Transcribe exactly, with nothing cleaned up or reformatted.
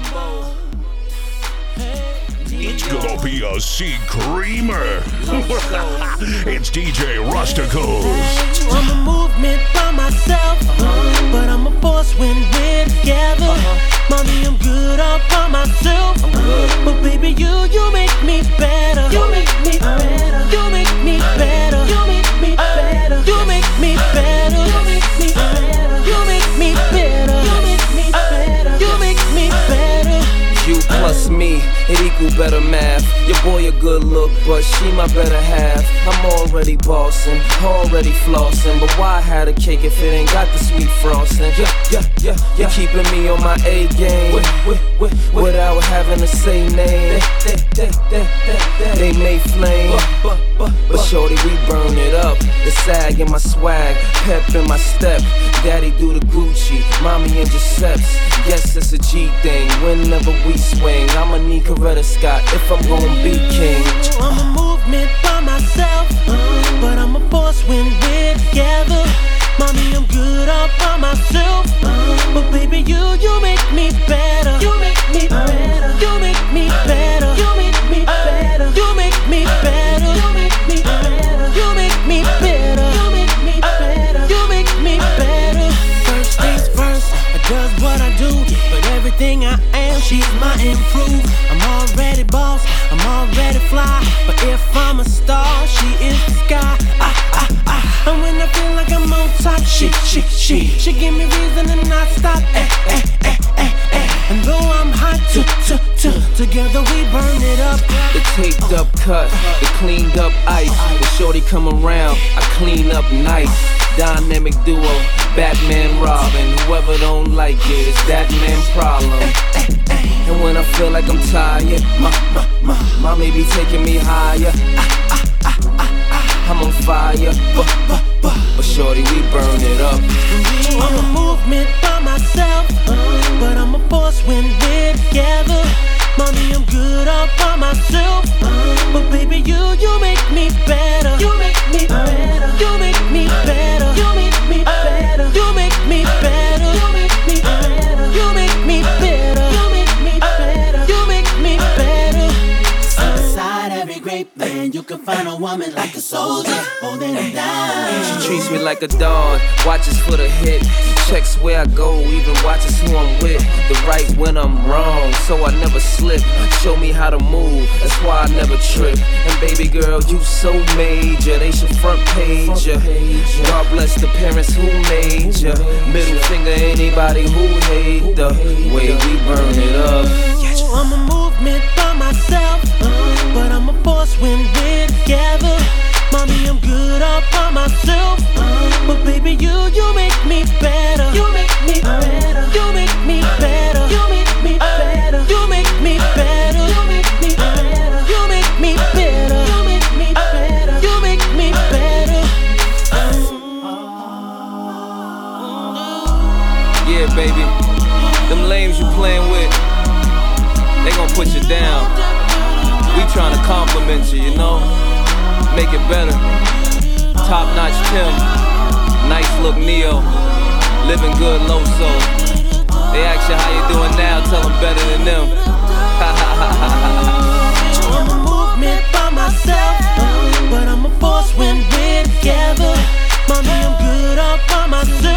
Rambo. It's gonna be a C-creamer. It's D J Rusticles. I'm a movement by myself, uh-huh. but I'm a force when we're together. Uh-huh. Mommy, I'm good all by myself, uh-huh. but baby, you, you make me better. You make me better. You make me better. You make me better. You make me better. You make me better. You make me better. You make me better. You make me better. You plus me, it equal better math. Your boy a good look, but she my better half. I'm already bossing, already flossing, but why have a cake if it ain't got the sweet frosting? Yeah, yeah, yeah, yeah. You keeping me on my A game with, with, with, without having to say name. They, they, they, they, they may flame, but, but, but shorty, we burn it up. The sag in my swag, pep in my step. Daddy do the Gucci, mommy in Giuseppe's. Yes, it's a G thing. Whenever we swing, I'ma need Coretta Scott if I'm gonna be king. I'm a movement by myself, uh, but I'm a force when we're together. Mommy, I'm good all by myself, uh, but baby, you, you make me better. You make me better. You make me better. You make me better. You make me better. You make me better. You make me better. You make me better. You make me better. First things first, I does what I do, but everything I am, she's my improve. I'm already boss, I'm already fly, but if I'm a star, she is the sky. Ah, ah, ah. And when I feel like I'm on top, she, she, she, she give me reason to not stop. Eh, eh, eh, eh, eh. And though I'm hot, t, t, t, together we burn it up. The taped up cut, the cleaned up ice. The shorty come around, I clean up nice. Dynamic duo, Batman, Robin. Whoever don't like it, it's that man problem. And when I feel like I'm tired, my, my, my, mommy be taking me higher. Ah, ah, ah, ah, ah, I'm on fire, but, but, but, but shorty, we burn it up. I'm a movement by myself, uh, but I'm a force when we're together. Mommy, I'm good all by myself, uh, but baby, you, you make me better. You make me better. You make me better. You make me better. You make me better. You make me better. You make me better. You make me better. You make me better. Inside every great man, you can find a woman like a soldier, holding him down. She treats me like a dog, watches for the hit. Checks where I go, even watches who I'm with. The right when I'm wrong, so I never slip. Show me how to move, that's why I never trip. And baby girl, you so major, they should front page ya. God bless the parents who made ya. Middle finger anybody who hate the way we burn it up. I'm a movement by myself, uh, but I'm a force when we're together. Mommy, I'm good all by myself, uh, but baby, you, you make me better. You make me better. You make me better. You make me better. You make me better. You make me better. You make me better. You make me better. You make me better. Yeah, baby, them lames you playing with, they gon' put you down. We tryna compliment you, you know? Make it better. Top notch Tim, nice look Neo, living good Loso. They ask you how you doing now, tell them better than them. I'm a movement by myself, but I'm a force when we're together. Mommy, I'm good all by myself.